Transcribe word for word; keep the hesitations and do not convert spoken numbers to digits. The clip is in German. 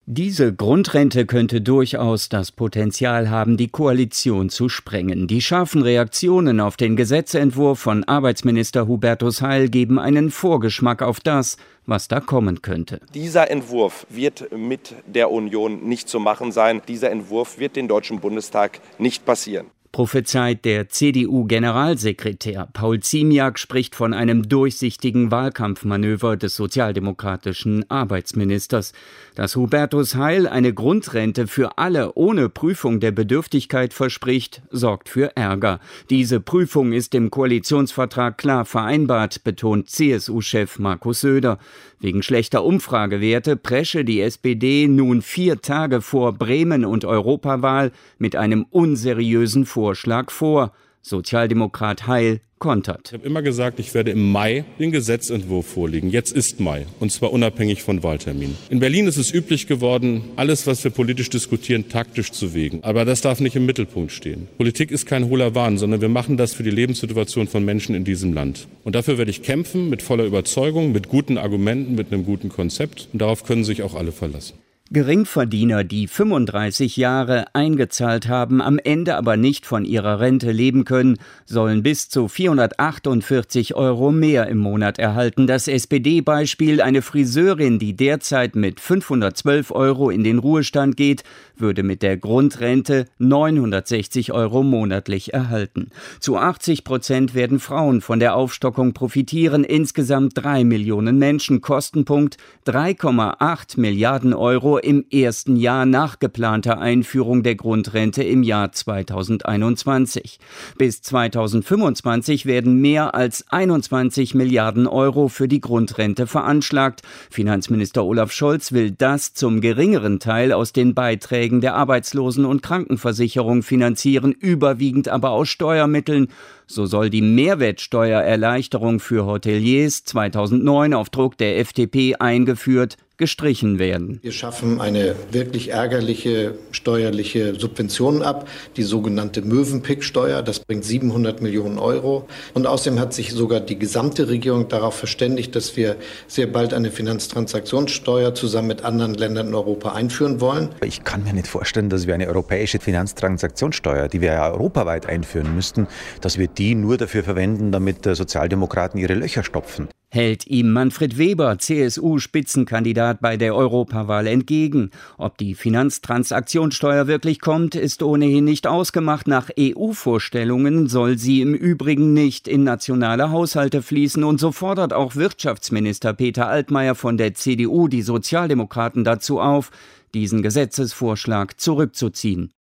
Diese Grundrente könnte durchaus das Potenzial haben, die Koalition zu sprengen. Die scharfen Reaktionen auf den Gesetzentwurf von Arbeitsminister Hubertus Heil geben einen Vorgeschmack auf das, was da kommen könnte. Dieser Entwurf wird mit der Union nicht zu machen sein. Dieser Entwurf wird den Deutschen Bundestag nicht passieren. Prophezeit der C D U-Generalsekretär. Paul Ziemiak spricht von einem durchsichtigen Wahlkampfmanöver des sozialdemokratischen Arbeitsministers. Dass Hubertus Heil eine Grundrente für alle ohne Prüfung der Bedürftigkeit verspricht, sorgt für Ärger. Diese Prüfung ist im Koalitionsvertrag klar vereinbart, betont C S U-Chef Markus Söder. Wegen schlechter Umfragewerte presche die S P D nun vier Tage vor Bremen- und Europawahl mit einem unseriösen Vorschlag vor. Sozialdemokrat Heil kontert. Ich habe immer gesagt, ich werde im Mai den Gesetzentwurf vorlegen. Jetzt ist Mai, und zwar unabhängig von Wahltermin. In Berlin ist es üblich geworden, alles, was wir politisch diskutieren, taktisch zu wägen. Aber das darf nicht im Mittelpunkt stehen. Politik ist kein hohler Wahn, sondern wir machen das für die Lebenssituation von Menschen in diesem Land. Und dafür werde ich kämpfen, mit voller Überzeugung, mit guten Argumenten, mit einem guten Konzept. Und darauf können sich auch alle verlassen. Geringverdiener, die fünfunddreißig Jahre eingezahlt haben, am Ende aber nicht von ihrer Rente leben können, sollen bis zu vierhundertachtundvierzig Euro mehr im Monat erhalten. Das S P D-Beispiel: eine Friseurin, die derzeit mit fünfhundertzwölf Euro in den Ruhestand geht, würde mit der Grundrente neunhundertsechzig Euro monatlich erhalten. Zu achtzig Prozent werden Frauen von der Aufstockung profitieren. Insgesamt drei Millionen Menschen. Kostenpunkt drei Komma acht Milliarden Euro im ersten Jahr nach geplanter Einführung der Grundrente im Jahr zweitausendeinundzwanzig. Bis zweitausendfünfundzwanzig werden mehr als einundzwanzig Milliarden Euro für die Grundrente veranschlagt. Finanzminister Olaf Scholz will das zum geringeren Teil aus den Beiträgen der Arbeitslosen- und Krankenversicherung finanzieren, überwiegend aber aus Steuermitteln. So soll die Mehrwertsteuererleichterung für Hoteliers zweitausendneun auf Druck der F D P eingeführt, gestrichen werden. Wir schaffen eine wirklich ärgerliche steuerliche Subvention ab, die sogenannte Mövenpick-Steuer. Das bringt siebenhundert Millionen Euro. Und außerdem hat sich sogar die gesamte Regierung darauf verständigt, dass wir sehr bald eine Finanztransaktionssteuer zusammen mit anderen Ländern in Europa einführen wollen. Ich kann mir nicht vorstellen, dass wir eine europäische Finanztransaktionssteuer, die wir ja europaweit einführen müssten, dass wir die nur dafür verwenden, damit Sozialdemokraten ihre Löcher stopfen. Hält ihm Manfred Weber, C S U-Spitzenkandidat bei der Europawahl, entgegen. Ob die Finanztransaktionssteuer wirklich kommt, ist ohnehin nicht ausgemacht. Nach E U-Vorstellungen soll sie im Übrigen nicht in nationale Haushalte fließen. Und so fordert auch Wirtschaftsminister Peter Altmaier von der C D U die Sozialdemokraten dazu auf, diesen Gesetzesvorschlag zurückzuziehen.